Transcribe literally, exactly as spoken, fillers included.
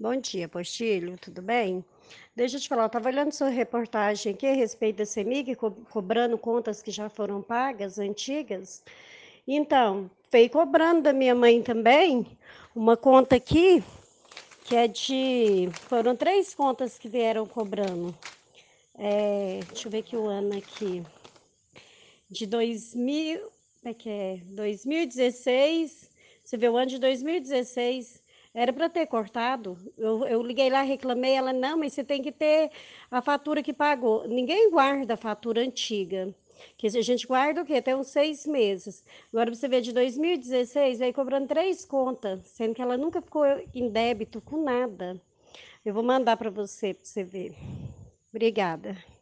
Bom dia, Postilho, tudo bem? Deixa eu te falar, eu estava olhando sua reportagem aqui a respeito da CEMIG, co cobrando contas que já foram pagas, antigas. Então, veio cobrando da minha mãe também, uma conta aqui, que é de foram três contas que vieram cobrando. Eh, deixa eu ver que o ano aqui, de dois mil, como é que é? dois mil e dezesseis, você vê o ano de dois mil e dezesseis, era para ter cortado. Eu eu liguei lá, reclamei, ela: "Não, mas você tem que ter a fatura que pagou". Ninguém guarda a fatura antiga, que a gente guarda o quê? Até uns seis meses. Agora você vê de dois mil e dezesseis, veio cobrando três contas, sendo que ela nunca ficou em débito com nada. Eu vou mandar para você, para você ver. Obrigada.